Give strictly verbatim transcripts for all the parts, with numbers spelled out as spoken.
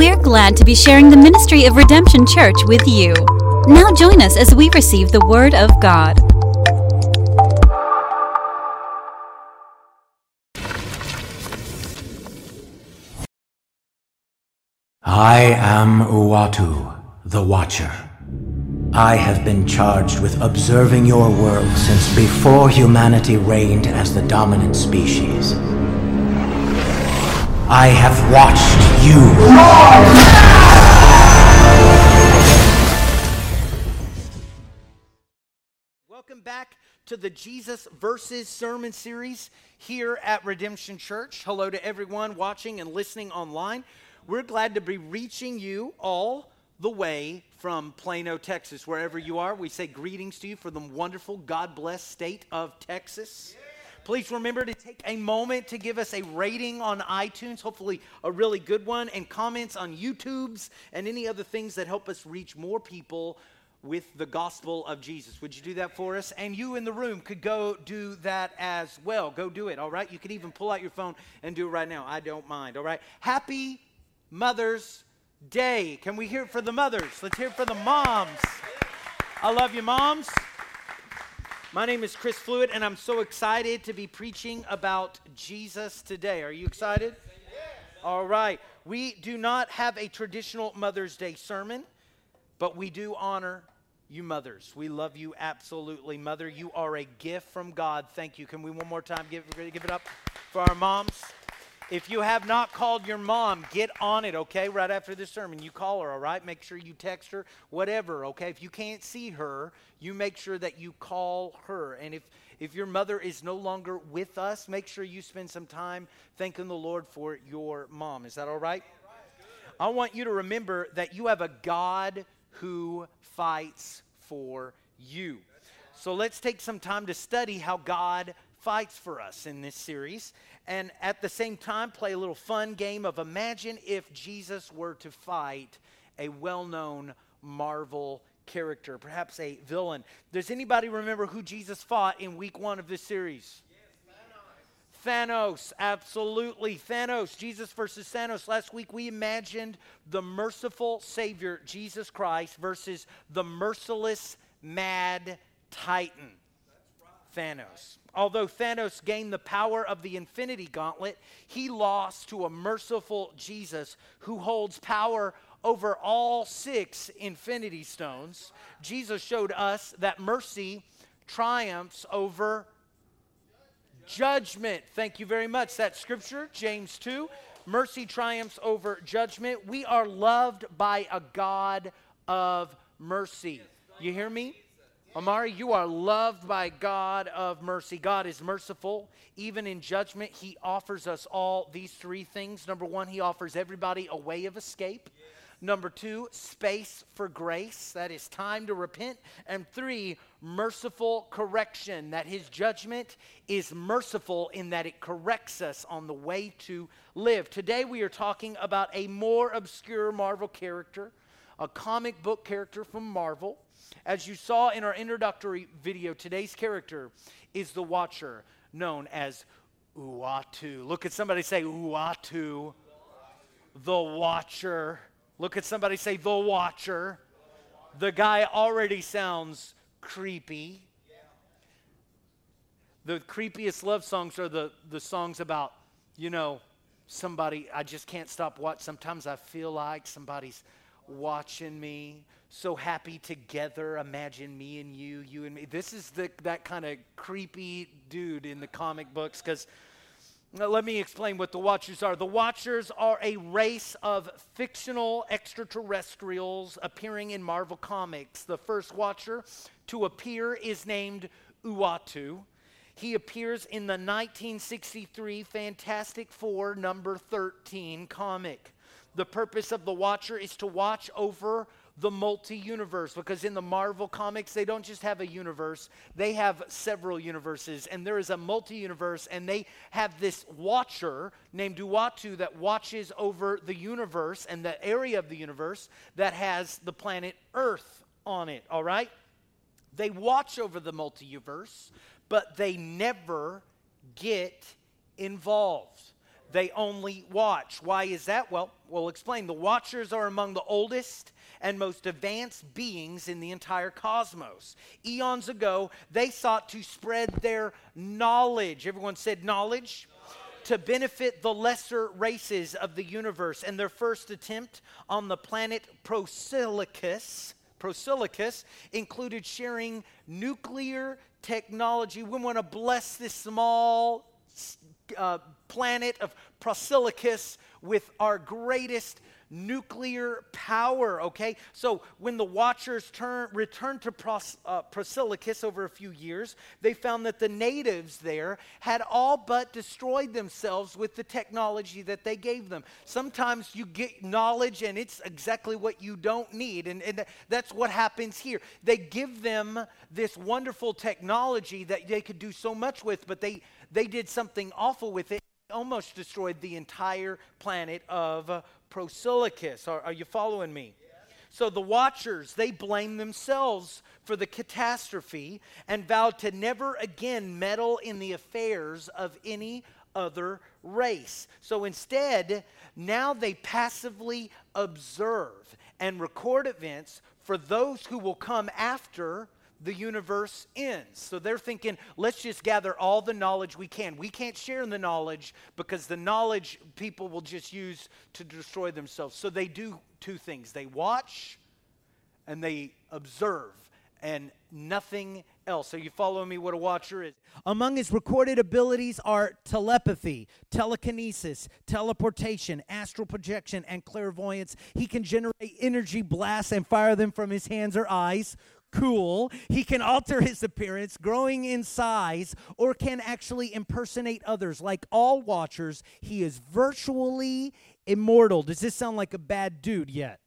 We're glad to be sharing the ministry of Redemption Church with you. Now join us as we receive the Word of God. I am Uatu, the Watcher. I have been charged with observing your world since before humanity reigned as the dominant species. I have watched you. Welcome back to the Jesus Versus Sermon Series here at Redemption Church. Hello to everyone watching and listening online. We're glad to be reaching you all the way from Plano, Texas. Wherever you are, we say greetings to you from the wonderful, God-blessed state of Texas. Please remember to take a moment to give us a rating on iTunes, hopefully a really good one, and comments on YouTube's and any other things that help us reach more people with the gospel of Jesus. Would you do that for us? And you in the room could go do that as well. Go do it, all right? You can even pull out your phone and do it right now. I don't mind, all right? Happy Mother's Day. Can we hear it for the mothers? Let's hear it for the moms. I love you, moms. My name is Chris Fluid, and I'm so excited to be preaching about Jesus today. Are you excited? All right. We do not have a traditional Mother's Day sermon, but we do honor you mothers. We love you absolutely, mother. You are a gift from God. Thank you. Can we one more time give, give it up for our moms? If you have not called your mom, get on it, okay? Right after this sermon, you call her, all right? Make sure you text her, whatever, okay? If you can't see her, you make sure that you call her. And if, if your mother is no longer with us, make sure you spend some time thanking the Lord for your mom. Is that all right? I want you to remember that you have a God who fights for you. So let's take some time to study how God fights for us in this series, and at the same time play a little fun game of imagine if Jesus were to fight a well-known Marvel character, perhaps a villain. Does anybody remember who Jesus fought in week one of this series? Yes, Thanos. Thanos, absolutely. Thanos, Jesus versus Thanos. Last week we imagined the merciful Savior, Jesus Christ, versus the merciless Mad Titan, Thanos. Although Thanos gained the power of the Infinity Gauntlet, he lost to a merciful Jesus who holds power over all six Infinity Stones. Jesus showed us that mercy triumphs over judgment. Thank you very much. That's scripture, James two. Mercy triumphs over judgment. We are loved by a God of mercy. You hear me? Amari, you are loved by God of mercy. God is merciful. Even in judgment, he offers us all these three things. Number one, he offers everybody a way of escape. Yes. Number two, space for grace. That is time to repent. And three, merciful correction. That his judgment is merciful in that it corrects us on the way to live. Today we are talking about a more obscure Marvel character, a comic book character from Marvel. As you saw in our introductory video, today's character is the Watcher, known as Uatu. Look at somebody say, Uatu. The Watcher. Look at somebody say, the Watcher. The guy already sounds creepy. The creepiest love songs are the, the songs about, you know, somebody, I just can't stop watching. Sometimes I feel like somebody's watching me. So happy together, imagine me and you, you and me. This is the that kind of creepy dude in the comic books, because let me explain what the Watchers are. The Watchers are a race of fictional extraterrestrials appearing in Marvel Comics. The first Watcher to appear is named Uatu. He appears in the nineteen sixty-three Fantastic Four number thirteen comic. The purpose of the Watcher is to watch over the multi-universe, because in the Marvel comics, they don't just have a universe, they have several universes, and there is a multi-universe, and they have this Watcher named Uatu that watches over the universe and the area of the universe that has the planet Earth on it, all right? They watch over the multi-universe, but they never get involved. They only watch. Why is that? Well, we'll explain. The Watchers are among the oldest and most advanced beings in the entire cosmos. Eons ago, they sought to spread their knowledge. Everyone said knowledge? To benefit the lesser races of the universe. And their first attempt on the planet Prosilicus, Prosilicus included sharing nuclear technology. We want to bless this small uh, planet of Prosilicus with our greatest nuclear power, okay? So when the Watchers turn, returned to Pros, uh, Prosilicus over a few years, they found that the natives there had all but destroyed themselves with the technology that they gave them. Sometimes you get knowledge and it's exactly what you don't need, and, and that's what happens here. They give them this wonderful technology that they could do so much with, but they, they did something awful with it. Almost destroyed the entire planet of uh, Prosilicus. Are, are you following me? Yeah. So the Watchers, they blamed themselves for the catastrophe and vowed to never again meddle in the affairs of any other race. So instead, now they passively observe and record events for those who will come after the universe ends. So they're thinking, let's just gather all the knowledge we can. We can't share in the knowledge because the knowledge people will just use to destroy themselves. So they do two things. They watch and they observe, and nothing else. Are you following me what a watcher is? Among his recorded abilities are telepathy, telekinesis, teleportation, astral projection, and clairvoyance. He can generate energy blasts and fire them from his hands or eyes. Cool. He can alter his appearance, growing in size, or can actually impersonate others. Like all Watchers, he is virtually immortal. Does this sound like a bad dude yet?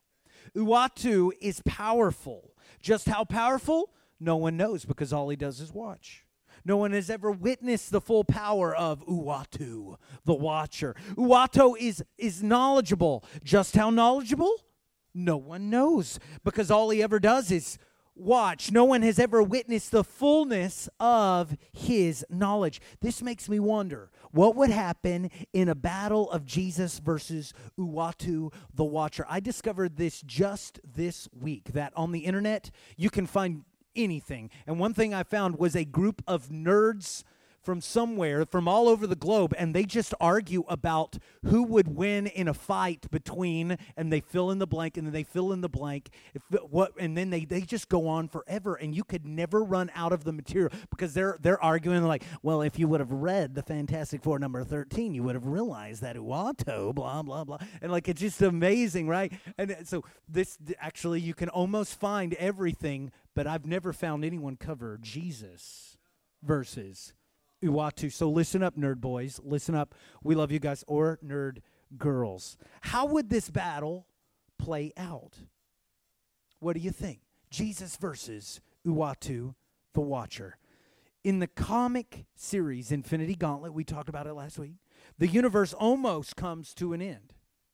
Uatu is powerful. Just how powerful? No one knows, because all he does is watch. No one has ever witnessed the full power of Uatu, the Watcher. Uatu is, is knowledgeable. Just how knowledgeable? No one knows, because all he ever does is watch. No one has ever witnessed the fullness of his knowledge. This makes me wonder, what would happen in a battle of Jesus versus Uatu, the Watcher? I discovered this just this week, that on the internet, you can find anything. And one thing I found was a group of nerds from somewhere, from all over the globe, and they just argue about who would win in a fight between, and they fill in the blank, and then they fill in the blank, if, what, and then they, they just go on forever, and you could never run out of the material, because they're they're arguing like, well, if you would have read the Fantastic Four number thirteen, you would have realized that Uatu, blah, blah, blah, and like, it's just amazing, right? And so this, actually, you can almost find everything, but I've never found anyone cover Jesus versus Uatu. So listen up, nerd boys. Listen up. We love you guys. Or nerd girls. How would this battle play out? What do you think? Jesus versus Uatu, the Watcher. In the comic series Infinity Gauntlet, we talked about it last week, the universe almost comes to an end.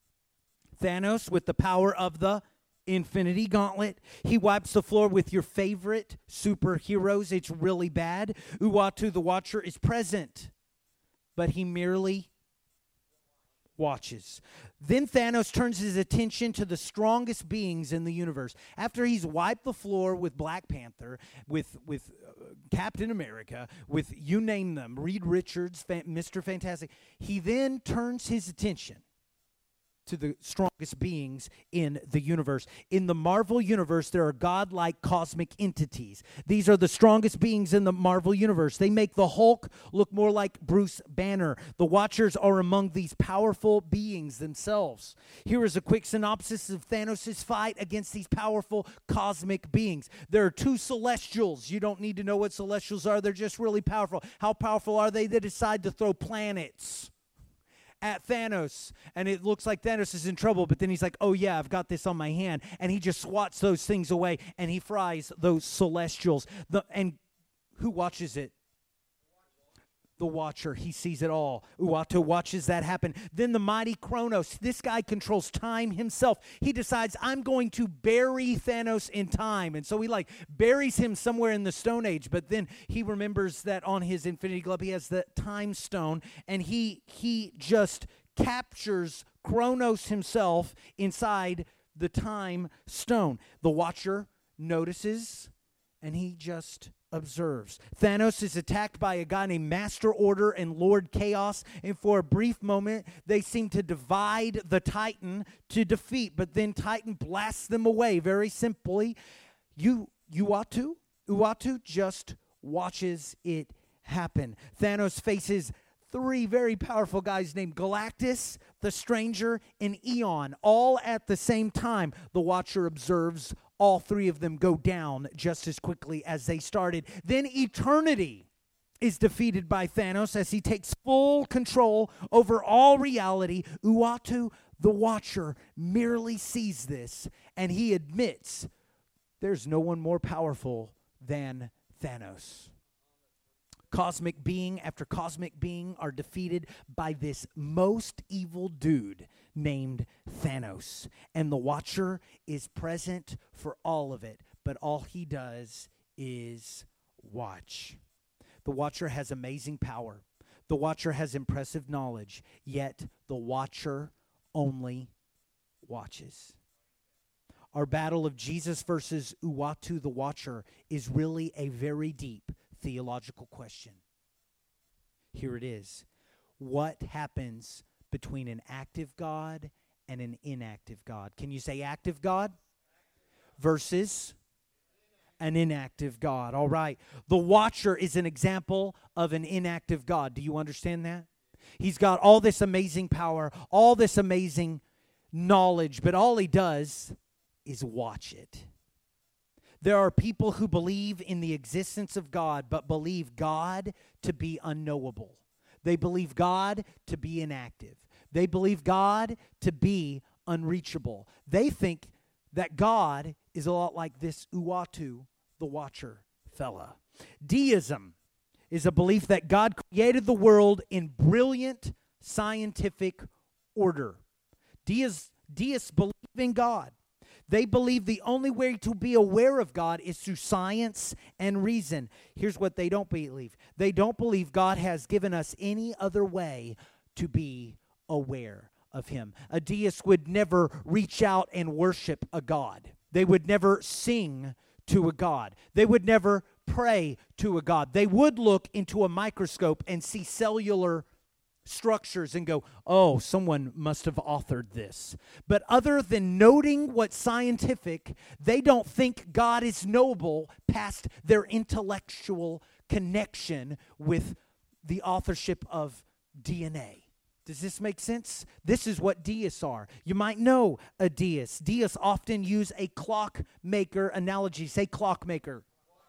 Thanos, with the power of the Infinity Gauntlet, he wipes the floor with your favorite superheroes. It's really bad. Uatu, the Watcher, is present, but he merely watches. Then Thanos turns his attention to the strongest beings in the universe. After he's wiped the floor with Black Panther, with with uh, Captain America, with you name them, Reed Richards, Fa- Mister Fantastic, he then turns his attention to the strongest beings in the universe. In the Marvel universe, there are godlike cosmic entities. These are the strongest beings in the Marvel universe. They make the Hulk look more like Bruce Banner. The Watchers are among these powerful beings themselves. Here is a quick synopsis of Thanos' fight against these powerful cosmic beings. There are two celestials. You don't need to know what celestials are. They're just really powerful. How powerful are they? They decide to throw planets at Thanos, and it looks like Thanos is in trouble, but then he's like, oh yeah, I've got this on my hand, and he just swats those things away, and he fries those celestials. The, and who watches it? The Watcher. He sees it all. Uatu watches that happen. Then the mighty Kronos. This guy controls time himself. He decides, I'm going to bury Thanos in time. And so he like buries him somewhere in the Stone Age. But then he remembers that on his Infinity Glove he has the time stone. And he he just captures Kronos himself inside the time stone. The Watcher notices, and he just observes. Thanos is attacked by a guy named Master Order and Lord Chaos, and for a brief moment, they seem to divide the Titan to defeat, but then Titan blasts them away very simply. You, Uatu, Uatu just watches it happen. Thanos faces three very powerful guys named Galactus, the Stranger, and Eon, all at the same time. The Watcher observes all three of them go down just as quickly as they started. Then Eternity is defeated by Thanos as he takes full control over all reality. Uatu, the Watcher, merely sees this, and he admits there's no one more powerful than Thanos. Cosmic being after cosmic being are defeated by this most evil dude named Thanos. And the Watcher is present for all of it, but all he does is watch. The Watcher has amazing power. The Watcher has impressive knowledge, yet the Watcher only watches. Our battle of Jesus versus Uatu the Watcher is really a very deep theological question. Here it is. What happens between an active God and an inactive God? Can you say active God versus an inactive God? All right. The Watcher is an example of an inactive God. Do you understand that? He's got all this amazing power, all this amazing knowledge, but all he does is watch it. There are people who believe in the existence of God, but believe God to be unknowable. They believe God to be inactive. They believe God to be unreachable. They think that God is a lot like this Uatu, the Watcher fella. Deism is a belief that God created the world in brilliant scientific order. Deists, deists believe in God. They believe the only way to be aware of God is through science and reason. Here's what they don't believe. They don't believe God has given us any other way to be aware of him. A deist would never reach out and worship a God. They would never sing to a God. They would never pray to a God. They would look into a microscope and see cellular structures and go, oh, someone must have authored this. But other than noting what's scientific, they don't think God is knowable past their intellectual connection with the authorship of D N A. Does this make sense? This is what deists are. You might know a deist. Deists often use a clockmaker analogy. Say clockmaker.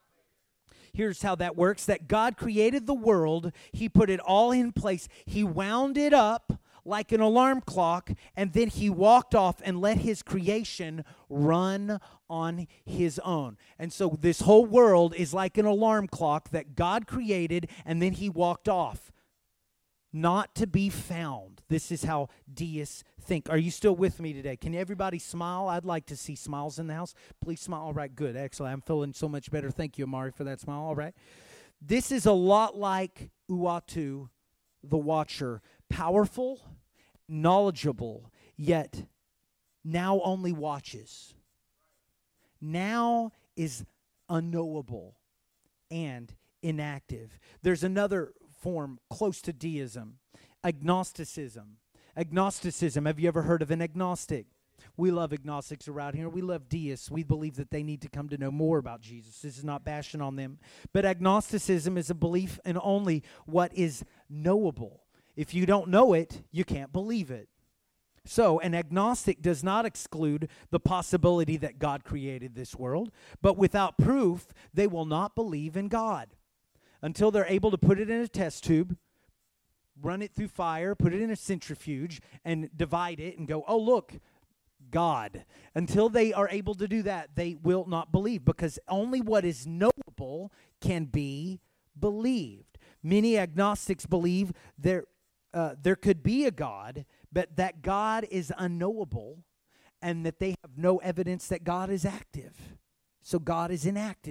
Here's how that works, that God created the world. He put it all in place. He wound it up like an alarm clock, and then he walked off and let his creation run on his own. And so this whole world is like an alarm clock that God created, and then he walked off, not to be found. This is how deists think. Are you still with me today? Can everybody smile? I'd like to see smiles in the house. Please smile. All right, good. Excellent. I'm feeling so much better. Thank you, Amari, for that smile. All right. This is a lot like Uatu, the Watcher. Powerful, knowledgeable, yet now only watches. Now is unknowable and inactive. There's another form close to deism, agnosticism. Agnosticism, have you ever heard of an agnostic? We love agnostics around here. We love deists. We believe that they need to come to know more about Jesus. This is not bashing on them. But agnosticism is a belief in only what is knowable. If you don't know it, you can't believe it. So an agnostic does not exclude the possibility that God created this world, but without proof, they will not believe in God until they're able to put it in a test tube, run it through fire, put it in a centrifuge, and divide it and go, oh, look, God. Until they are able to do that, they will not believe, because only what is knowable can be believed. Many agnostics believe there, uh, there could be a God, but that God is unknowable and that they have no evidence that God is active. So God is inactive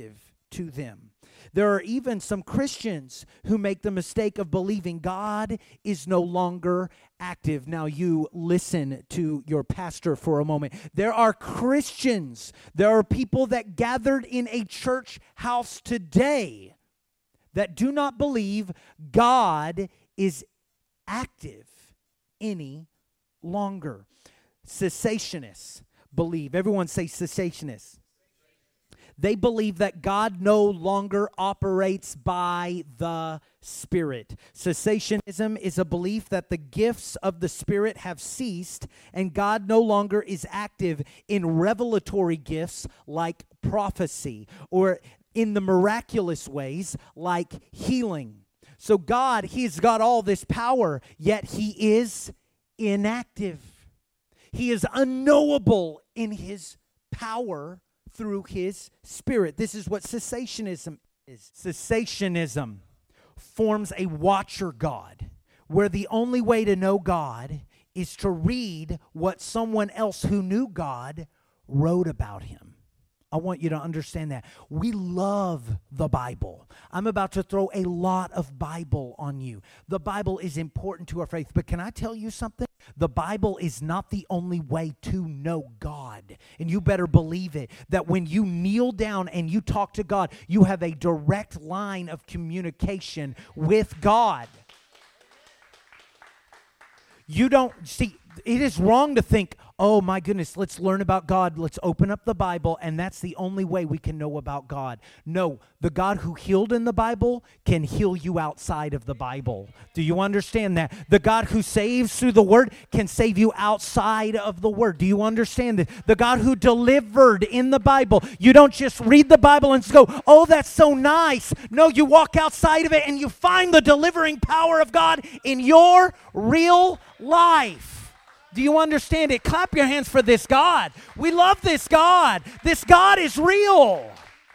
to them. There are even some Christians who make the mistake of believing God is no longer active. Now you listen to your pastor for a moment. There are Christians, there are people that gathered in a church house today that do not believe God is active any longer. Cessationists believe, everyone say cessationists. They believe that God no longer operates by the Spirit. Cessationism is a belief that the gifts of the Spirit have ceased and God no longer is active in revelatory gifts like prophecy or in the miraculous ways like healing. So God, He's got all this power, yet He is inactive. He is unknowable in His power through His Spirit. This is what cessationism is. Cessationism forms a watcher God, where the only way to know God is to read what someone else who knew God wrote about Him. I want you to understand that. We love the Bible. I'm about to throw a lot of Bible on you. The Bible is important to our faith, but can I tell you something? The Bible is not the only way to know God. And you better believe it, that when you kneel down and you talk to God, you have a direct line of communication with God. You don't, see, it is wrong to think, oh my goodness, let's learn about God. Let's open up the Bible, and that's the only way we can know about God. No, the God who healed in the Bible can heal you outside of the Bible. Do you understand that? The God who saves through the Word can save you outside of the Word. Do you understand that? The God who delivered in the Bible, you don't just read the Bible and go, oh, that's so nice. No, you walk outside of it and you find the delivering power of God in your real life. Do you understand it? Clap your hands for this God. We love this God. This God is real.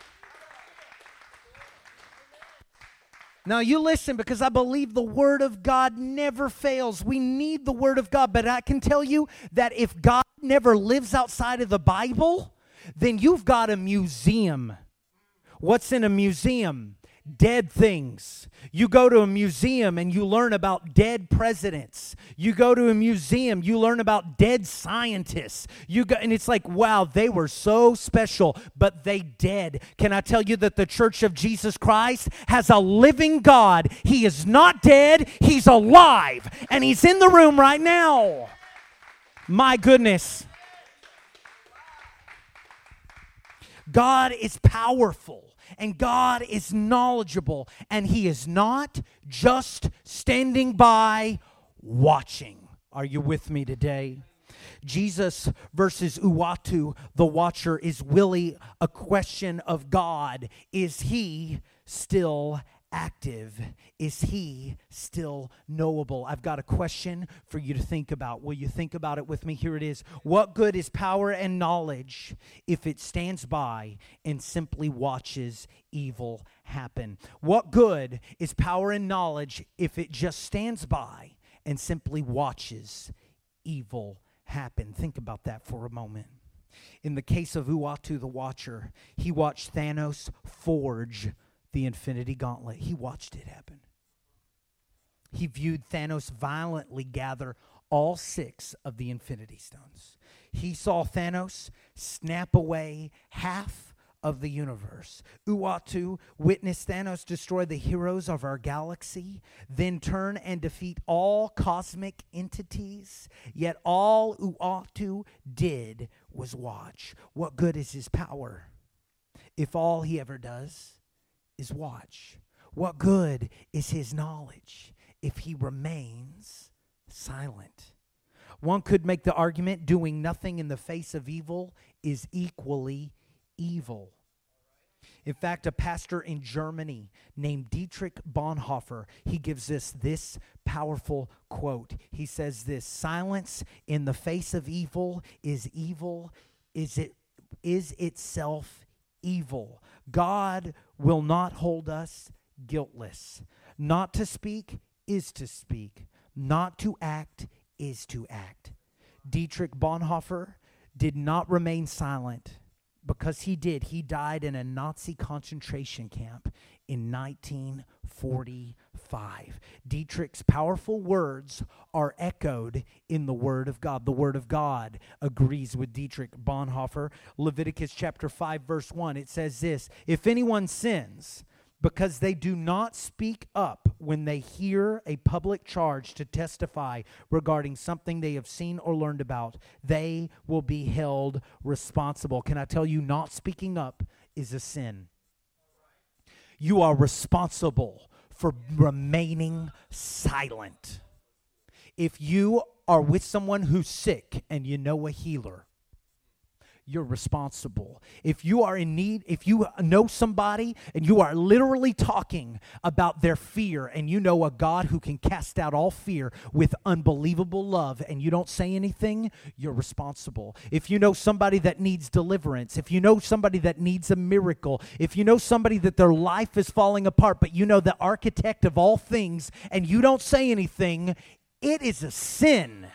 Now you listen, because I believe the Word of God never fails. We need the Word of God, but I can tell you that if God never lives outside of the Bible, then you've got a museum. What's in a museum? Dead things. You go to a museum and you learn about dead presidents. You go to a museum, you learn about dead scientists. You go, and it's like, wow, they were so special, but they dead. Can I tell you that the Church of Jesus Christ has a living God? He is not dead, He's alive, and He's in the room right now. My goodness. God is powerful. And God is knowledgeable, and He is not just standing by watching. Are you with me today? Jesus versus Uatu, the watcher, is really a question of God. Is He still active? Is He still knowable? I've got a question for you to think about. Will you think about it with me? Here it is. What good is power and knowledge if it stands by and simply watches evil happen? What good is power and knowledge if it just stands by and simply watches evil happen? Think about that for a moment. In the case of Uatu the Watcher, he watched Thanos forge the Infinity Gauntlet. He watched it happen. He viewed Thanos violently gather all six of the Infinity Stones. He saw Thanos snap away half of the universe. Uatu witnessed Thanos destroy the heroes of our galaxy, then turn and defeat all cosmic entities. Yet all Uatu did was watch. What good is his power if all he ever does is watch? What good is his knowledge if he remains silent? One could make the argument doing nothing in the face of evil is equally evil. In fact, a pastor in Germany named Dietrich Bonhoeffer, he gives us this powerful quote. He says this: silence in the face of evil is evil, is it is itself evil. God will not hold us guiltless. Not to speak is to speak. Not to act is to act. Dietrich Bonhoeffer did not remain silent because he did, he died in a Nazi concentration camp in nineteen forty-five. Dietrich's powerful words are echoed in the Word of God. The Word of God agrees with Dietrich Bonhoeffer. Leviticus chapter five, verse one, it says this, "If anyone sins because they do not speak up when they hear a public charge to testify regarding something they have seen or learned about, they will be held responsible." Can I tell you, not speaking up is a sin. You are responsible for remaining silent. If you are with someone who's sick and you know a healer, you're responsible. If you are in need, if you know somebody and you are literally talking about their fear and you know a God who can cast out all fear with unbelievable love and you don't say anything, you're responsible. If you know somebody that needs deliverance, if you know somebody that needs a miracle, if you know somebody that their life is falling apart, but you know the architect of all things and you don't say anything, it is a sin.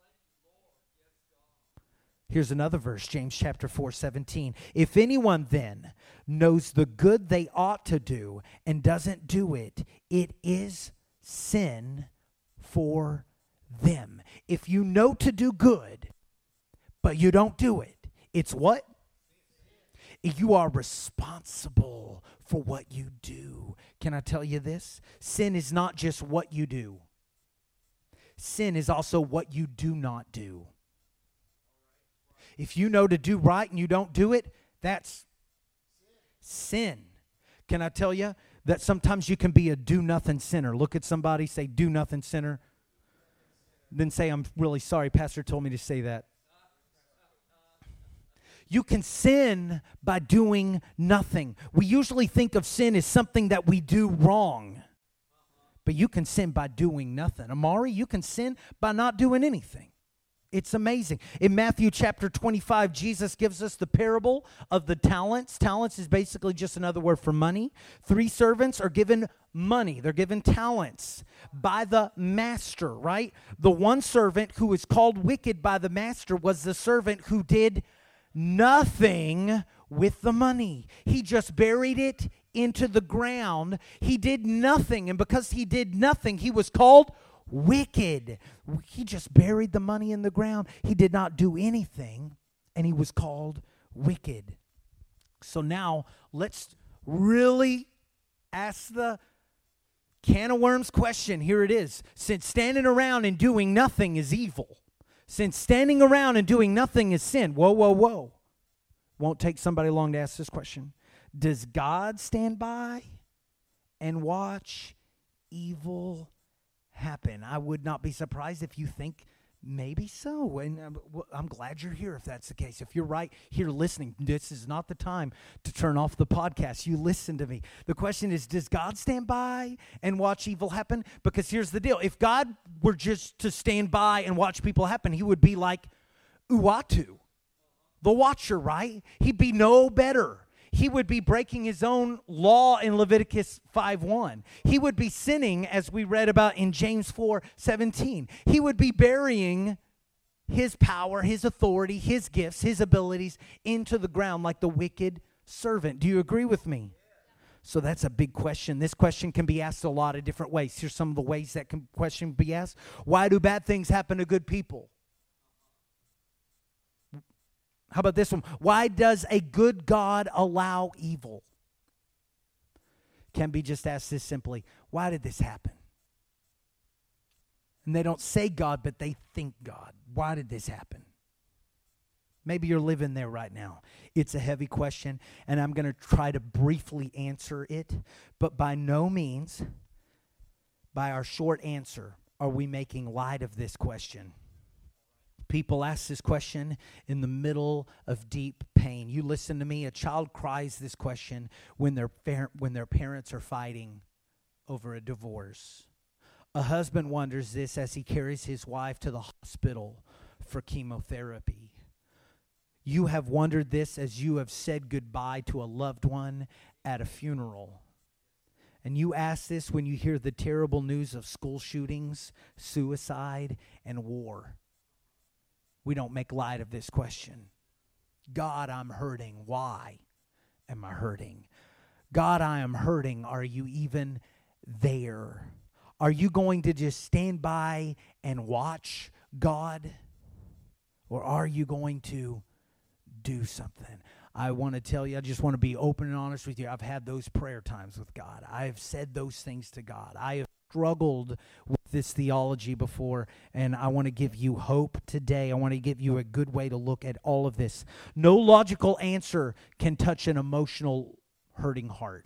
Here's another verse, James chapter four, seventeen. "If anyone then knows the good they ought to do and doesn't do it, it is sin for them." If you know to do good, but you don't do it, it's what? You are responsible for what you do. Can I tell you this? Sin is not just what you do. Sin is also what you do not do. If you know to do right and you don't do it, that's sin. Can I tell you that sometimes you can be a do-nothing sinner? Look at somebody, say, do-nothing sinner. Then say, "I'm really sorry, Pastor told me to say that." You can sin by doing nothing. We usually think of sin as something that we do wrong. But you can sin by doing nothing. Amari, you can sin by not doing anything. It's amazing. In Matthew chapter twenty-five, Jesus gives us the parable of the talents. Talents is basically just another word for money. Three servants are given money. They're given talents by the master, right? The one servant who is called wicked by the master was the servant who did nothing with the money. He just buried it into the ground. He did nothing. And because he did nothing, he was called wicked. He just buried the money in the ground. He did not do anything, and he was called wicked. So now let's really ask the can of worms question. Here it is. Since standing around and doing nothing is evil, since standing around and doing nothing is sin, whoa, whoa, whoa. Won't take somebody long to ask this question. Does God stand by and watch evil happen? I would not be surprised if you think maybe so. And I'm, I'm glad you're here if that's the case. If you're right here listening, this is not the time to turn off the podcast. You listen to me. The question is, does God stand by and watch evil happen? Because here's the deal. If God were just to stand by and watch people happen, he would be like Uatu, the watcher, right? He'd be no better. He would be breaking his own law in Leviticus five one. He would be sinning, as we read about in James four seventeen. He would be burying his power, his authority, his gifts, his abilities into the ground like the wicked servant. Do you agree with me? So that's a big question. This question can be asked a lot of different ways. Here's some of the ways that can question be asked. Why do bad things happen to good people? How about this one? Why does a good God allow evil? Can be just asked this simply. Why did this happen? And they don't say God, but they think God. Why did this happen? Maybe you're living there right now. It's a heavy question, and I'm going to try to briefly answer it. But by no means, by our short answer, are we making light of this question. People ask this question in the middle of deep pain. You listen to me, a child cries this question when their par- when their parents are fighting over a divorce. A husband wonders this as he carries his wife to the hospital for chemotherapy. You have wondered this as you have said goodbye to a loved one at a funeral. And you ask this when you hear the terrible news of school shootings, suicide, and war. We don't make light of this question. God, I'm hurting. Why am I hurting? God, I am hurting. Are you even there? Are you going to just stand by and watch God? Or are you going to do something? I want to tell you, I just want to be open and honest with you. I've had those prayer times with God. I have said those things to God. I have struggled with this theology before, and I want to give you hope today. I want to give you a good way to look at all of this. No logical answer can touch an emotional, hurting heart.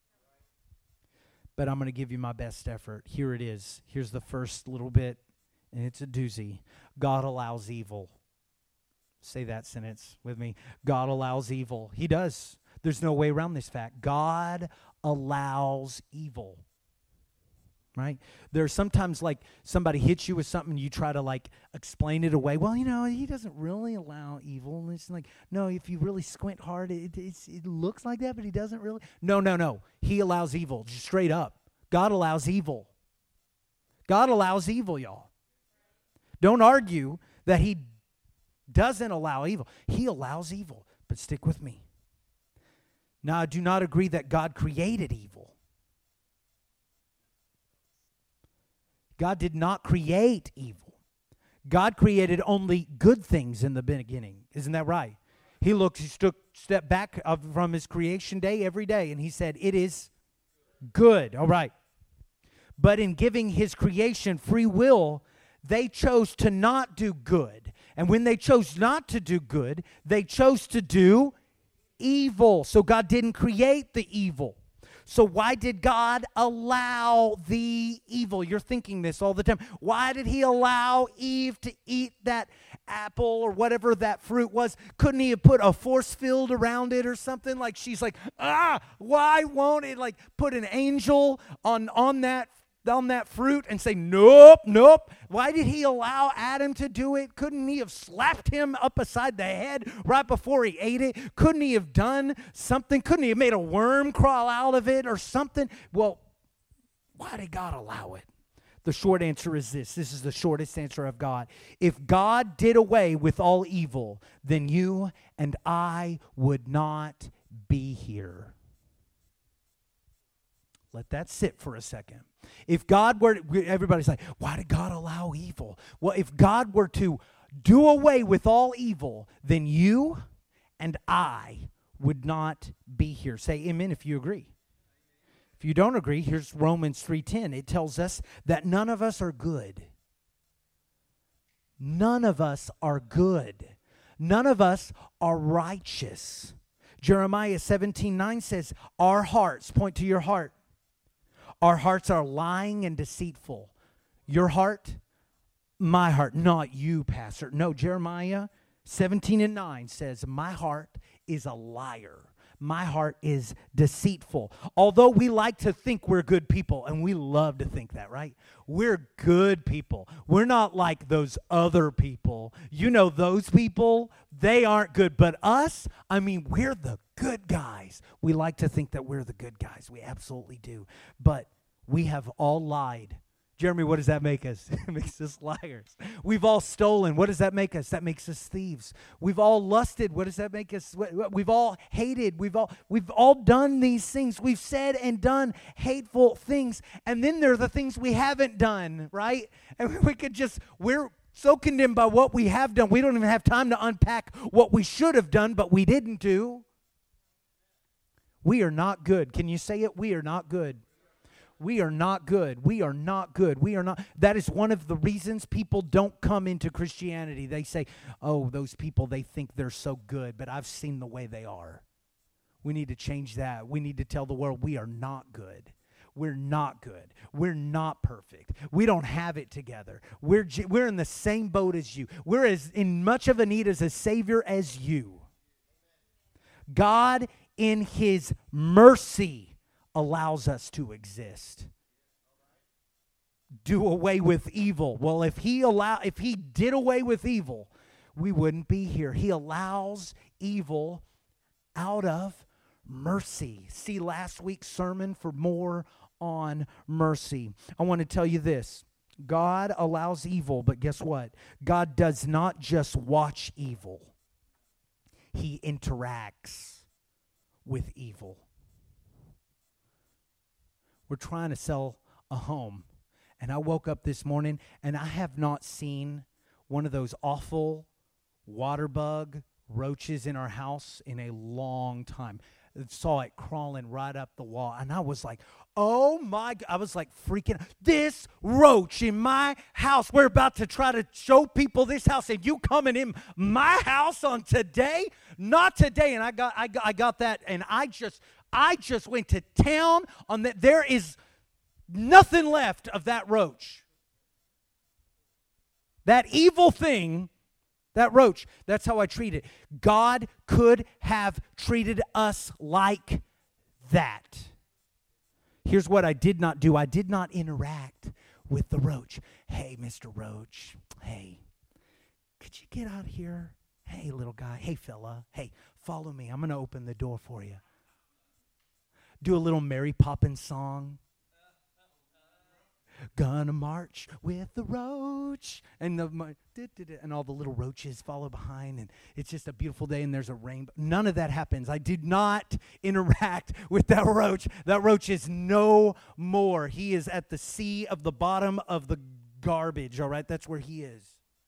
But I'm going to give you my best effort. Here it is. Here's the first little bit, and it's a doozy. God allows evil. Say that sentence with me. God allows evil. He does. There's no way around this fact. God allows evil. Right? There's sometimes like somebody hits you with something, you try to like explain it away. Well, you know, he doesn't really allow evil. And it's like, no, if you really squint hard, it, it's, it looks like that, but he doesn't really. No, no, no. He allows evil, just straight up. God allows evil. God allows evil, y'all. Don't argue that he doesn't allow evil. He allows evil, but stick with me. Now, I do not agree that God created evil. God did not create evil. God created only good things in the beginning. Isn't that right? He looked, he took step back of, from his creation day every day, and he said, it is good. All right. But in giving his creation free will, they chose to not do good. And when they chose not to do good, they chose to do evil. So God didn't create the evil. So why did God allow the evil? You're thinking this all the time. Why did he allow Eve to eat that apple or whatever that fruit was? Couldn't he have put a force field around it or something? Like she's like, ah, why won't it like put an angel on, on that on that fruit and say, nope, nope. Why did he allow Adam to do it? Couldn't he have slapped him up beside the head right before he ate it? Couldn't he have done something? Couldn't he have made a worm crawl out of it or something? Well, why did God allow it? The short answer is this. This is the shortest answer of God. If God did away with all evil, then you and I would not be here. Let that sit for a second. If God were, everybody's like, why did God allow evil? Well, if God were to do away with all evil, then you and I would not be here. Say amen if you agree. If you don't agree, here's Romans three ten. It tells us that none of us are good. None of us are good. None of us are righteous. Jeremiah seventeen nine says, our hearts, point to your heart, our hearts are lying and deceitful. Your heart, my heart, not you, Pastor. No, Jeremiah seventeen and nine says, my heart is a liar. My heart is deceitful. Although we like to think we're good people, and we love to think that, right? We're good people. We're not like those other people. You know, those people, they aren't good. But us, I mean, we're the good guys. We like to think that we're the good guys. We absolutely do. But we have all lied. Jeremy, what does that make us? It makes us liars. We've all stolen. What does that make us? That makes us thieves. We've all lusted. What does that make us? We've all hated. We've all we've all done these things. We've said and done hateful things. And then there are the things we haven't done, right? And we could just, we're so condemned by what we have done. We don't even have time to unpack what we should have done, but we didn't do. We are not good. Can you say it? We are not good. We are not good. We are not good. We are not. That is one of the reasons people don't come into Christianity. They say, oh, those people, they think they're so good, but I've seen the way they are. We need to change that. We need to tell the world we are not good. We're not good. We're not perfect. We don't have it together. We're, we're in the same boat as you. We're as in much of a need as a Savior as you. God, in his mercy, allows us to exist. Do away with evil. Well, if he allow, if he did away with evil, we wouldn't be here. He allows evil out of mercy. See last week's sermon for more on mercy. I want to tell you this. God allows evil, but guess what? God does not just watch evil. he interacts with evil. We're trying to sell a home, and I woke up this morning, and I have not seen one of those awful water bug roaches in our house in a long time. I saw it crawling right up the wall, and I was like, oh my God. I was like freaking, this roach in my house. We're about to try to show people this house, and you coming in my house on today? Not today. And I got I got, I got that, and I just I just went to town on that. There is nothing left of that roach. That evil thing, that roach, that's how I treat it. God could have treated us like that. Here's what I did not do. I did not interact with the roach. Hey, Mister Roach. Hey, could you get out here? Hey, little guy. Hey, fella. Hey, follow me. I'm going to open the door for you. Do a little Mary Poppins song. Gonna march with the roach, and the and all the little roaches follow behind, and it's just a beautiful day, and there's a rainbow. None of that happens. I did not interact with that roach. That roach is no more. He is at the sea of the bottom of the garbage, all right? That's where he is.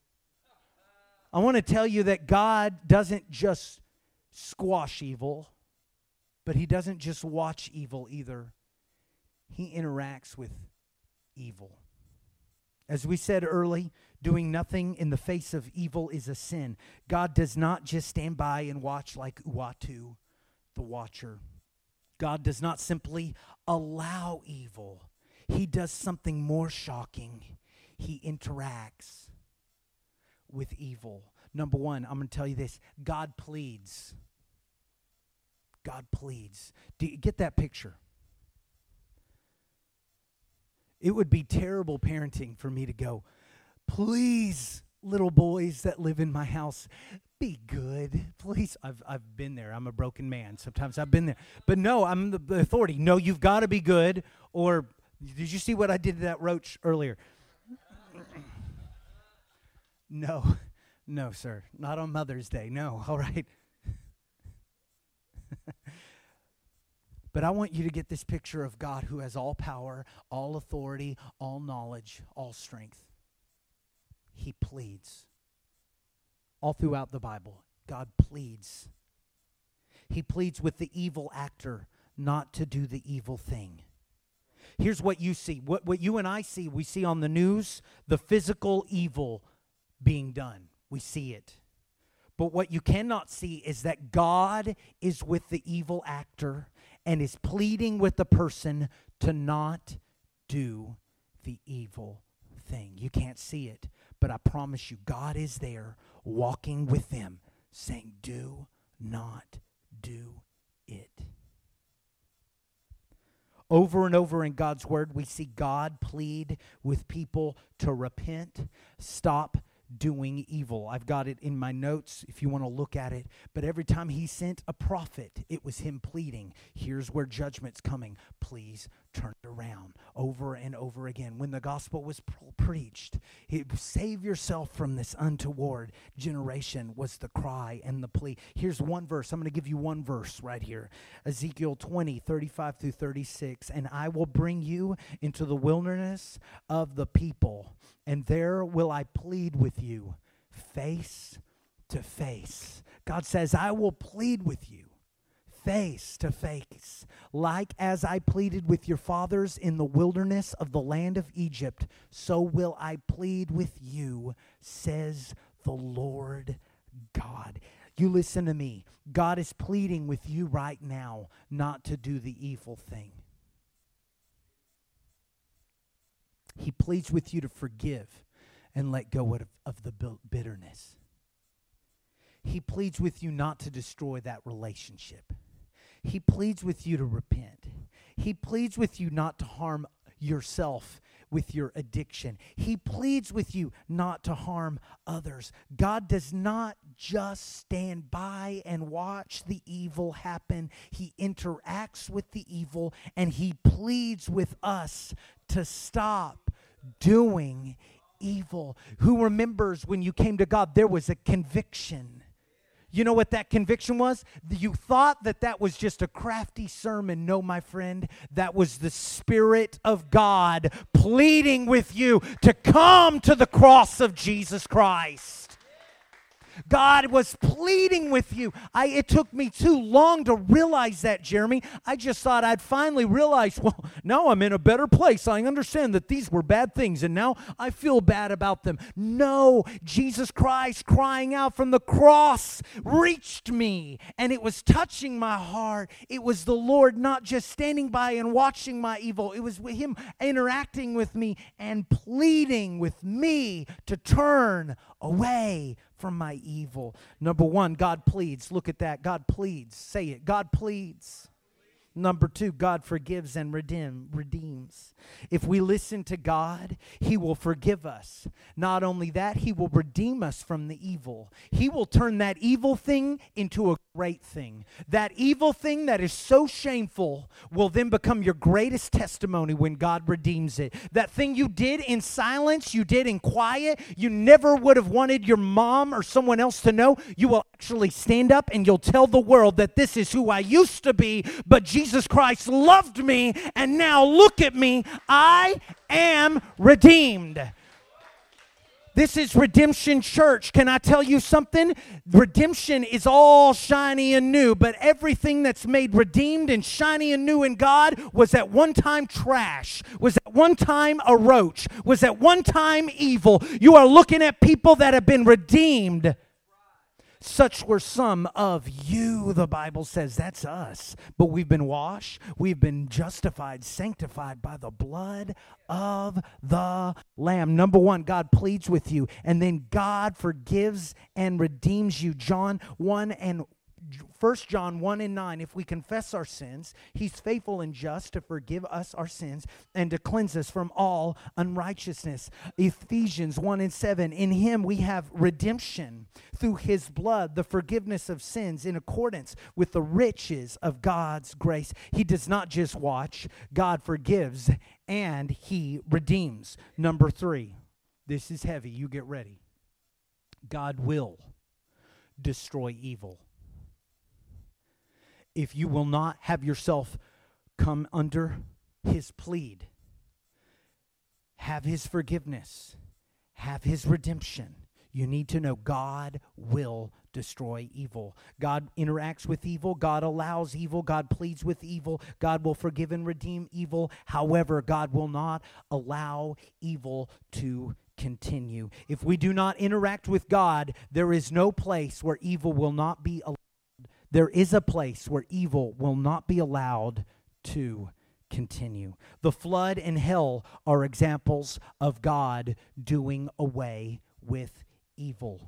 I want to tell you that God doesn't just squash evil, but he doesn't just watch evil either. He interacts with evil. As we said early, doing nothing in the face of evil is a sin. God does not just stand by and watch like Uatu, the watcher. God does not simply allow evil. He does something more shocking. He interacts with evil. Number one, I'm going to tell you this. God pleads. God pleads. Do you get that picture? It would be terrible parenting for me to go, please, little boys that live in my house, be good. Please. I've I've been there. I'm a broken man. Sometimes I've been there. But no, I'm the authority. No, you've got to be good. Or did you see what I did to that roach earlier? No. No, sir. Not on Mother's Day. No. All right. But I want you to get this picture of God who has all power, all authority, all knowledge, all strength. He pleads. All throughout the Bible, God pleads. He pleads with the evil actor not to do the evil thing. Here's what you see. What, what you and I see, we see on the news, the physical evil being done. We see it. But what you cannot see is that God is with the evil actor and is pleading with the person to not do the evil thing. You can't see it, but I promise you, God is there walking with them, saying, do not do it. Over and over in God's word, we see God plead with people to repent, stop doing evil. I've got it in my notes if you want to look at it. But every time he sent a prophet, it was him pleading, here's where judgment's coming. Please turn it around. Over and over again. When the gospel was pre- preached, it, save yourself from this untoward generation was the cry and the plea. Here's one verse. I'm going to give you one verse right here. Ezekiel twenty, thirty-five through thirty-six. And I will bring you into the wilderness of the people, and there will I plead with you face to face. God says, I will plead with you face to face, like as I pleaded with your fathers in the wilderness of the land of Egypt, so will I plead with you, says the Lord God. You listen to me. God is pleading with you right now not to do the evil thing. He pleads with you to forgive and let go of, of the bitterness. He pleads with you not to destroy that relationship. He pleads with you to repent. He pleads with you not to harm yourself with your addiction. He pleads with you not to harm others. God does not just stand by and watch the evil happen. He interacts with the evil, and he pleads with us to stop doing evil. Who remembers when you came to God, there was a conviction. You know what that conviction was? You thought that that was just a crafty sermon. No, my friend, that was the Spirit of God pleading with you to come to the cross of Jesus Christ. God was pleading with you. I, it took me too long to realize that, Jeremy. I just thought I'd finally realize, well, now I'm in a better place. I understand that these were bad things, and now I feel bad about them. No, Jesus Christ crying out from the cross reached me, and it was touching my heart. It was the Lord not just standing by and watching my evil. It was Him interacting with me and pleading with me to turn away from my evil. Number one, God pleads. Look at that. God pleads. Say it. God pleads. Number two, God forgives and redeem, redeems. If we listen to God, He will forgive us. Not only that, He will redeem us from the evil. He will turn that evil thing into a great thing. That evil thing that is so shameful will then become your greatest testimony when God redeems it. That thing you did in silence, you did in quiet, you never would have wanted your mom or someone else to know, you will actually stand up and you'll tell the world that this is who I used to be, but Jesus Christ loved me, and now look at me, I am redeemed. This is Redemption Church. Can I tell you something? Redemption is all shiny and new, but everything that's made redeemed and shiny and new in God was at one time trash, was at one time a roach, was at one time evil. You are looking at people that have been redeemed. Such were some of you, the Bible says. That's us. But we've been washed, we've been justified, sanctified by the blood of the Lamb. Number one, God pleads with you, and then God forgives and redeems you. John one and First John one and nine, if we confess our sins, He's faithful and just to forgive us our sins and to cleanse us from all unrighteousness. Ephesians one and seven, in Him we have redemption through His blood, the forgiveness of sins in accordance with the riches of God's grace. He does not just watch, God forgives and He redeems. Number three, this is heavy, you get ready. God will destroy evil. If you will not have yourself come under His plead, have His forgiveness, have His redemption, you need to know God will destroy evil. God interacts with evil. God allows evil. God pleads with evil. God will forgive and redeem evil. However, God will not allow evil to continue. If we do not interact with God, there is no place where evil will not be allowed. There is a place where evil will not be allowed to continue. The flood and hell are examples of God doing away with evil.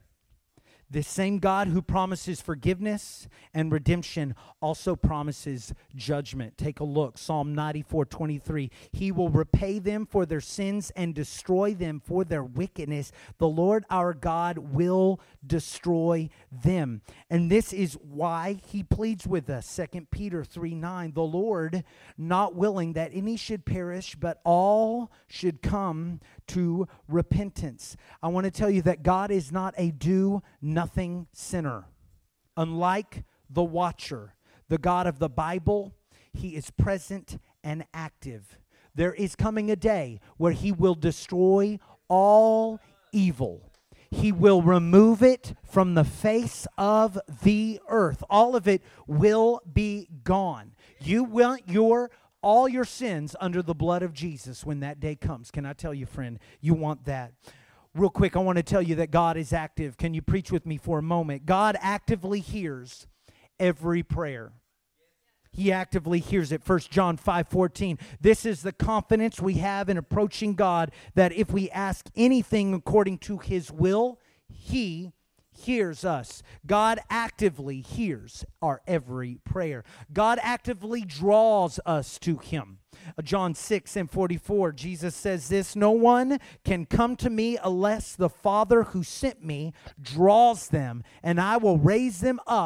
This same God who promises forgiveness and redemption also promises judgment. Take a look, Psalm ninety-four twenty-three. He will repay them for their sins and destroy them for their wickedness. The Lord our God will destroy them. And this is why He pleads with us. Second Peter three nine. The Lord not willing that any should perish, but all should come to repentance. I want to tell you that God is not a do-nothing sinner. Unlike the watcher, the God of the Bible, He is present and active. There is coming a day where He will destroy all evil. He will remove it from the face of the earth. All of it will be gone. You want your all your sins under the blood of Jesus when that day comes. Can I tell you, friend, you want that? Real quick, I want to tell you that God is active. Can you preach with me for a moment? God actively hears every prayer. He actively hears it. First John five fourteen. This is the confidence we have in approaching God, that if we ask anything according to His will, He hears us. God actively hears our every prayer. God actively draws us to Him. John six and forty-four, Jesus says this, no one can come to me unless the Father who sent me draws them, and I will raise them up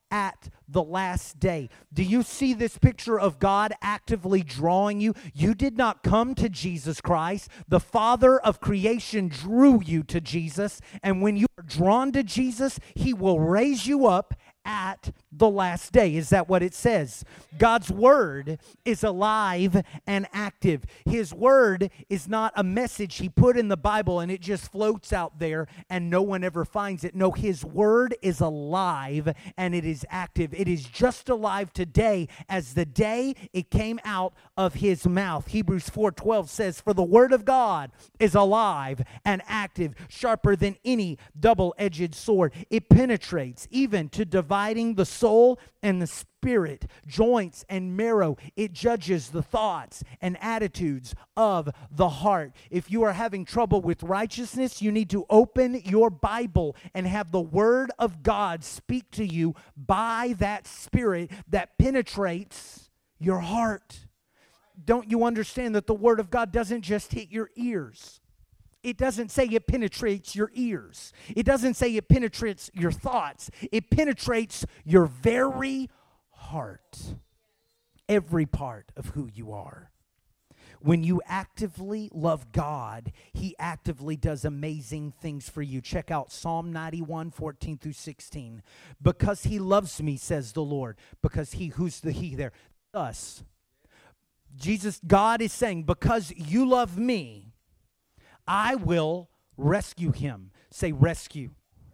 at the last day. Do you see this picture of God actively drawing you? You did not come to Jesus Christ. The Father of creation drew you to Jesus. And when you are drawn to Jesus, he will raise you up at the last day. Is that what it says? God's word is alive and active. His word is not a message he put in the Bible and it just floats out there and no one ever finds it. No, his word is alive and it is active. It is just alive today as the day it came out of his mouth. Hebrews four twelve says, "For the word of God is alive and active, sharper than any double-edged sword. It penetrates even to dividing the soul and the spirit, joints and marrow. It judges the thoughts and attitudes of the heart." If you are having trouble with righteousness, you need to open your Bible and have the word of God speak to you by that spirit that penetrates your heart. Don't you understand that the word of God doesn't just hit your ears? It doesn't say it penetrates your ears. It doesn't say it penetrates your thoughts. It penetrates your very heart. Every part of who you are. When you actively love God, he actively does amazing things for you. Check out Psalm ninety-one, fourteen through sixteen. "Because he loves me, says the Lord." Because he, who's the he there? Us. Jesus, God is saying, because you love me, I will rescue him. Say rescue.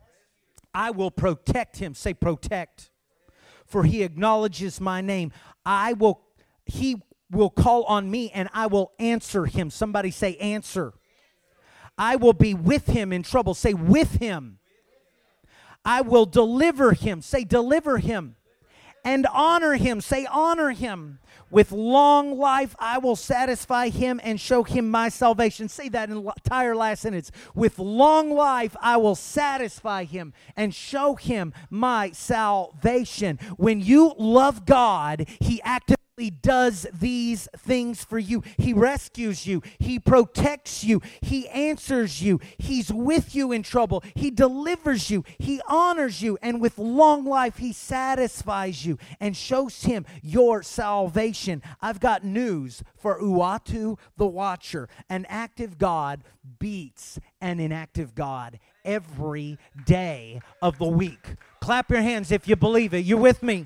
I will protect him. Say protect. For he acknowledges my name. I will, he will call on me and I will answer him. Somebody say answer. I will be with him in trouble. Say with him. I will deliver him. Say deliver him. And honor him. Say honor him. With long life I will satisfy him and show him my salvation. Say that in the entire last sentence. With long life I will satisfy him and show him my salvation. When you love God, he actively does these things for you. He rescues you. He protects you. He answers you. He's with you in trouble. He delivers you. He honors you. And with long life, he satisfies you and shows him your salvation. I've got news for Uatu the Watcher. An active God beats an inactive God every day of the week. Clap your hands if you believe it. You with me?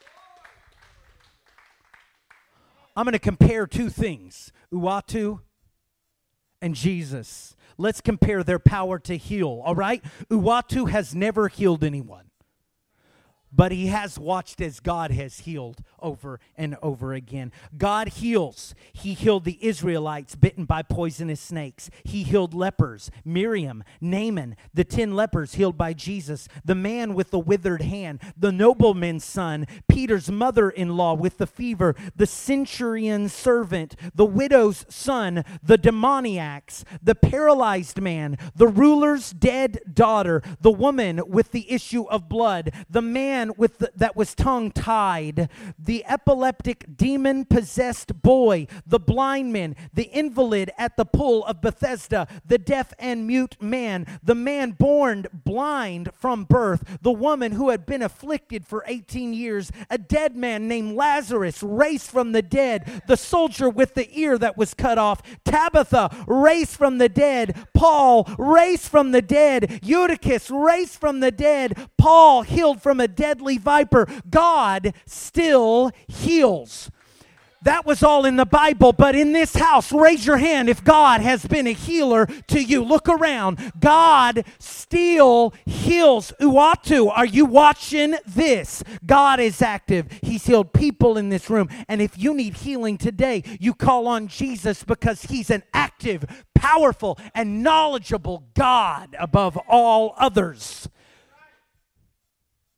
I'm going to compare two things, Uatu and Jesus. Let's compare their power to heal, all right? Uatu has never healed anyone, but he has watched as God has healed over and over again. God heals. He healed the Israelites bitten by poisonous snakes. He healed lepers, Miriam, Naaman, the ten lepers healed by Jesus, the man with the withered hand, the nobleman's son, Peter's mother-in-law with the fever, the centurion's servant, the widow's son, the demoniacs, the paralyzed man, the ruler's dead daughter, the woman with the issue of blood, the man with the, that was tongue-tied, the epileptic demon-possessed boy, the blind man, the invalid at the pool of Bethesda, the deaf and mute man, the man born blind from birth, the woman who had been afflicted for eighteen years, a dead man named Lazarus raised from the dead, the soldier with the ear that was cut off, Tabitha raised from the dead, Paul raised from the dead, Eutychus raised from the dead, Paul healed from a deadly viper. God still heals. That was all in the Bible, but in this house, raise your hand if God has been a healer to you. Look around. God still heals. Uatu, are you watching this? God is active. He's healed people in this room. And if you need healing today, you call on Jesus because he's an active, powerful, and knowledgeable God above all others.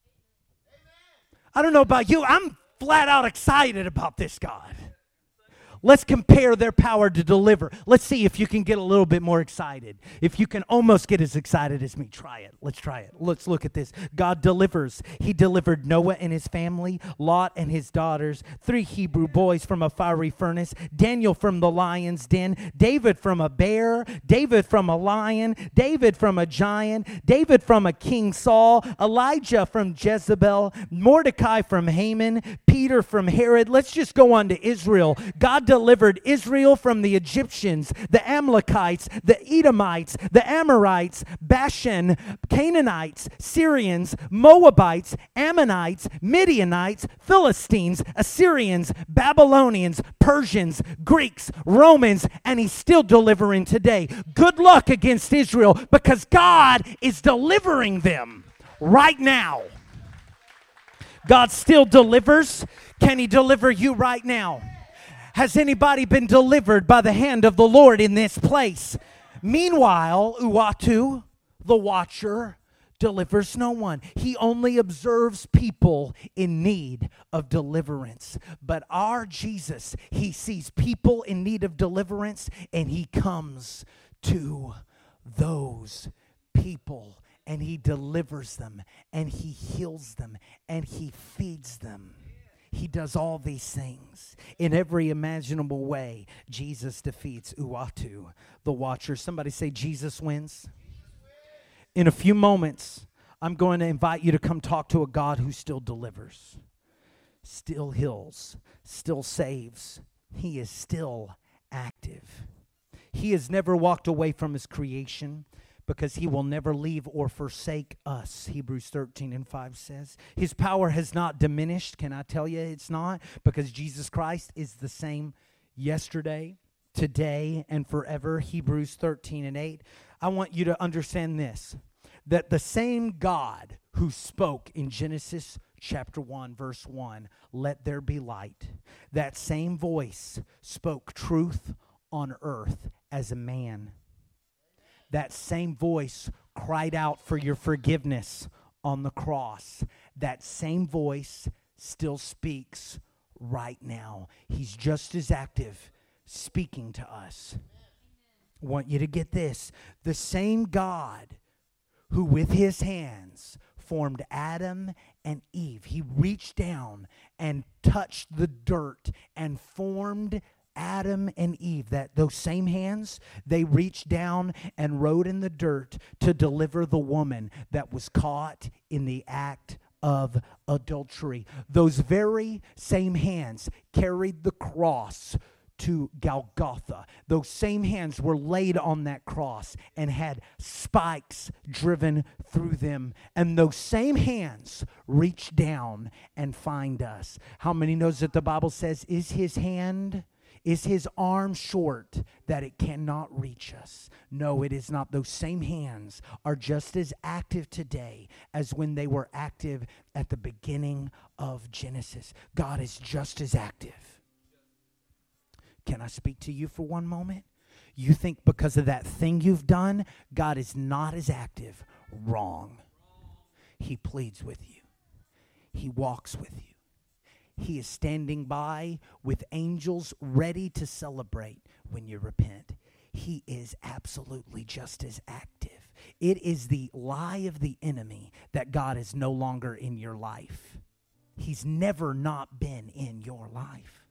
I don't know about you. I'm flat out excited about this God. Let's compare their power to deliver. Let's see if you can get a little bit more excited. If you can almost get as excited as me, try it. Let's try it. Let's look at this. God delivers. He delivered Noah and his family, Lot and his daughters, three Hebrew boys from a fiery furnace, Daniel from the lion's den, David from a bear, David from a lion, David from a giant, David from a King Saul, Elijah from Jezebel, Mordecai from Haman, Peter from Herod. Let's just go on to Israel. God delivered Israel from the Egyptians, the Amalekites, the Edomites, the Amorites, Bashan, Canaanites, Syrians, Moabites, Ammonites, Midianites, Philistines, Assyrians, Babylonians, Persians, Greeks, Romans, and he's still delivering today. Good luck against Israel because God is delivering them right now. God still delivers. Can he deliver you right now? Has anybody been delivered by the hand of the Lord in this place? Meanwhile, Uatu, the watcher, delivers no one. He only observes people in need of deliverance. But our Jesus, he sees people in need of deliverance, and he comes to those people, and he delivers them, and he heals them, and he feeds them. He does all these things in every imaginable way. Jesus defeats Uatu, the watcher. Somebody say, Jesus wins. In a few moments, I'm going to invite you to come talk to a God who still delivers, still heals, still saves. He is still active. He has never walked away from his creation, because he will never leave or forsake us, Hebrews thirteen and five says. His power has not diminished. Can I tell you it's not? Because Jesus Christ is the same yesterday, today, and forever, Hebrews thirteen and eight. I want you to understand this, that the same God who spoke in Genesis chapter one, verse one, let there be light, that same voice spoke truth on earth as a man. That same voice cried out for your forgiveness on the cross. That same voice still speaks right now. He's just as active speaking to us. I want you to get this. The same God who with his hands formed Adam and Eve, he reached down and touched the dirt and formed Adam and Eve, that those same hands, they reached down and wrote in the dirt to deliver the woman that was caught in the act of adultery. Those very same hands carried the cross to Golgotha. Those same hands were laid on that cross and had spikes driven through them. And those same hands reached down and find us. How many knows that the Bible says, is his hand... Is his arm short that it cannot reach us? No, it is not. Those same hands are just as active today as when they were active at the beginning of Genesis. God is just as active. Can I speak to you for one moment? You think because of that thing you've done, God is not as active. Wrong. He pleads with you. He walks with you. He is standing by with angels ready to celebrate when you repent. He is absolutely just as active. It is the lie of the enemy that God is no longer in your life. He's never not been in your life.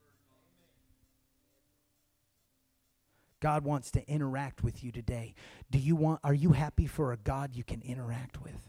God wants to interact with you today. Do you want, are you happy for a God you can interact with?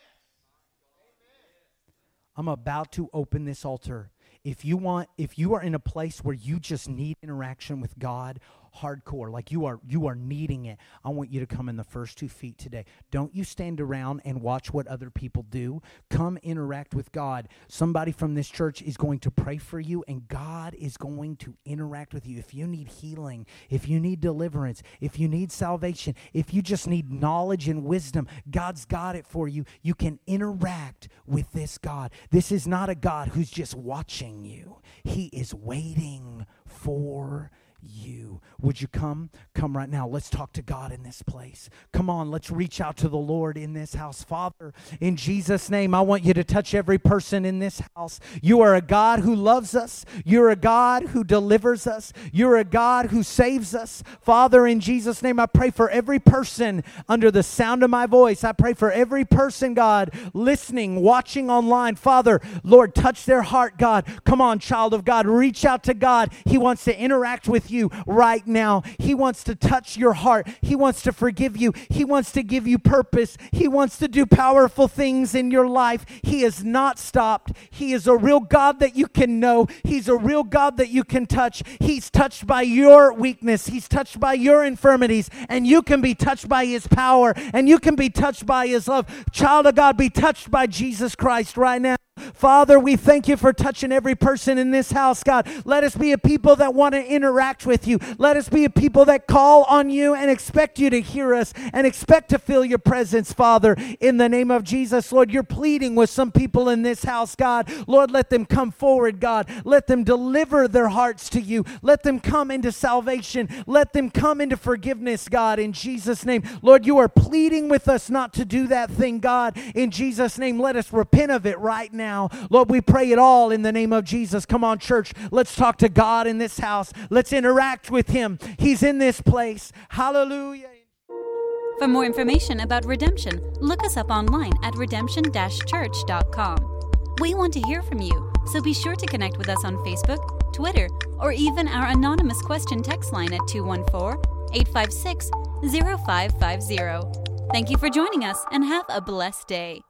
I'm about to open this altar. If you want, if you are in a place where you just need interaction with God, hardcore, like you are you are needing it, I want you to come in the first two feet today. Don't you stand around and watch what other people do. Come interact with God. Somebody from this church is going to pray for you, and God is going to interact with you. If you need healing, if you need deliverance, if you need salvation, if you just need knowledge and wisdom, God's got it for you. You can interact with this God. This is not a God who's just watching you. He is waiting for you. Would you come? Come right now. Let's talk to God in this place. Come on, let's reach out to the Lord in this house. Father, in Jesus' name, I want you to touch every person in this house. You are a God who loves us. You're a God who delivers us. You're a God who saves us. Father, in Jesus' name, I pray for every person under the sound of my voice. I pray for every person, God, listening, watching online. Father, Lord, touch their heart, God. Come on, child of God, reach out to God. He wants to interact with you right now. He wants to touch your heart. He wants to forgive you. He wants to give you purpose. He wants to do powerful things in your life. He has not stopped. He is a real God that you can know. He's a real God that you can touch. He's touched by your weakness. He's touched by your infirmities, and you can be touched by His power, and you can be touched by His love. Child of God, be touched by Jesus Christ right now. Father, we thank you for touching every person in this house, God. Let us be a people that want to interact with you. Let us be a people that call on you and expect you to hear us and expect to feel your presence, Father, in the name of Jesus. Lord, you're pleading with some people in this house, God. Lord, let them come forward, God. Let them deliver their hearts to you. Let them come into salvation. Let them come into forgiveness, God, in Jesus' name. Lord, you are pleading with us not to do that thing, God. In Jesus' name, let us repent of it right now. Now. Lord, we pray it all in the name of Jesus. Come on, church. Let's talk to God in this house. Let's interact with Him. He's in this place. Hallelujah. For more information about Redemption, look us up online at redemption dash church dot com. We want to hear from you, so be sure to connect with us on Facebook, Twitter, or even our anonymous question text line at two one four, eight five six, zero five five zero. Thank you for joining us, and have a blessed day.